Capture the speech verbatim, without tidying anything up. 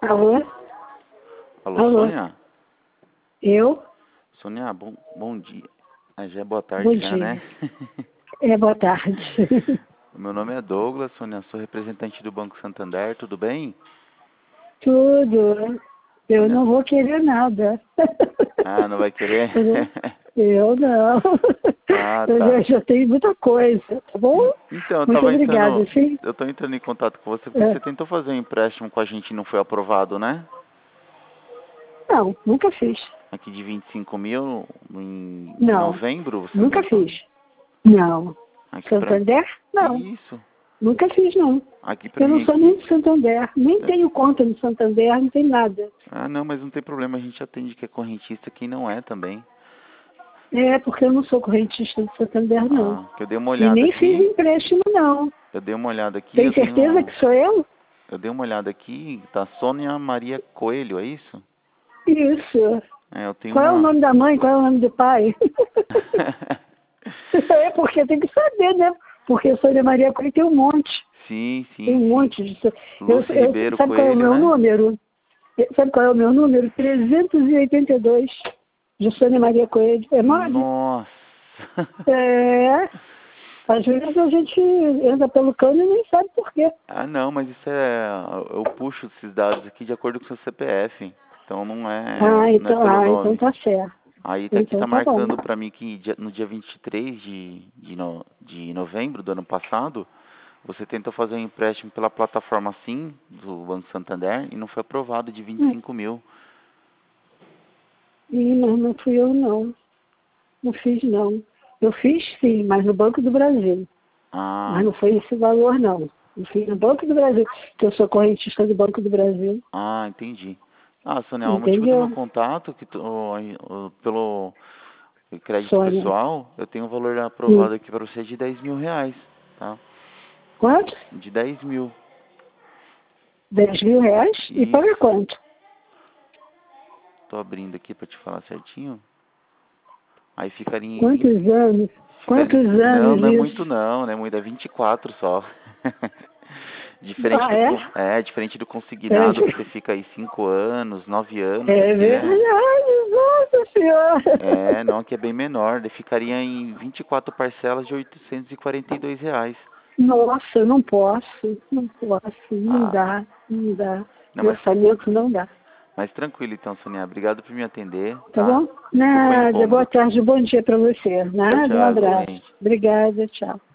Alô? Alô, Alô? Sônia? Eu? Sônia, bom, bom dia. Ah, já é boa tarde Bom já, dia. né? É, boa tarde. Meu nome é Douglas, Sônia, sou representante do Banco Santander, tudo bem? Tudo. Eu Sônia... não vou querer nada. Ah, não vai querer? Eu não. Eu não. Ah, Eu tá. já, já tenho muita coisa, tá bom? Então, eu Muito tava obrigada, entrando, sim. eu tô entrando em contato com você porque É. você tentou fazer um empréstimo com a gente e não foi aprovado, né? Não, nunca fiz. Aqui de vinte e cinco mil em Não, novembro, você não nunca tentou? fiz. Não. Aqui pra... Santander? Não. Isso. Nunca fiz, não. Aqui pra Eu não mim sou nem aqui. de Santander, nem É. tenho conta no Santander, não tem nada. Ah, não, mas não tem problema, a gente atende que é correntista, quem não é também. É, porque eu não sou correntista do Santander, não. Ah, que eu dei uma E olhada nem fiz aqui, empréstimo, não. eu dei uma olhada aqui, Tem eu certeza tenho, que sou eu? eu dei uma olhada aqui, tá Sônia Maria Coelho, é isso? Isso. É, eu tenho Qual é o uma... nome da mãe? Qual é o nome do pai? É porque tem que saber, né? Porque Sônia Maria Coelho tem um monte. Sim, Tem sim, um sim. monte de... Eu, Lúcia eu, Ribeiro sabe qual é o Coelho, meu né? número? Sabe qual é o meu número? trezentos e oitenta e dois de Sônia Maria Coelho. É mole? Nossa! É. Às vezes a gente entra pelo cano e nem sabe por quê. Ah, não, mas isso é... Eu puxo esses dados aqui de acordo com o seu C P F. Então não é, Ah, não é então, pelo ah, então nome. tá certo. Aí tá aqui, Então tá tá bom. marcando pra mim que dia- no dia vinte e três de, de, no, de novembro do ano passado, você tentou fazer um empréstimo pela plataforma Sim, do Banco Santander, e não foi aprovado de vinte e Hum. cinco mil. Ih, mas não fui eu não. Não fiz não. Eu fiz sim, mas no Banco do Brasil. Ah, Mas não foi esse valor não. Eu fiz no Banco do Brasil, que eu sou correntista do Banco do Brasil. ah, entendi. Ah, Sônia, o motivo do meu Entendeu? contato, que tô, aí, ó, pelo crédito Sônia. pessoal, eu tenho um valor Hum. aprovado aqui para você de dez mil reais, tá? Quanto? De dez mil. dez mil reais? E para Isso. quanto? Tô abrindo aqui para te falar certinho. Aí ficaria em vinte. Quantos anos? Ficaria... Quantos Não, anos não é muito isso? não, não é muito, é vinte e quatro só. Diferente Ah, do, é? con- é, diferente do É, consignado, que você fica aí cinco anos, nove anos, é aqui é, verdade, nossa senhora. é, não, aqui é bem menor, daí ficaria em vinte e quatro parcelas de oitocentos e quarenta e dois reais. Nossa, eu não posso, não posso, não Ah, dá, não dá. não, Meu mas, orçamento não dá. mas tranquilo então, Sonia, obrigado por me atender, Tá tá? bom? Desculpa o Nada, boa incômodo. tarde, bom dia para você. Tchau, Nada, um tchau, abraço. igualmente. Obrigada, tchau.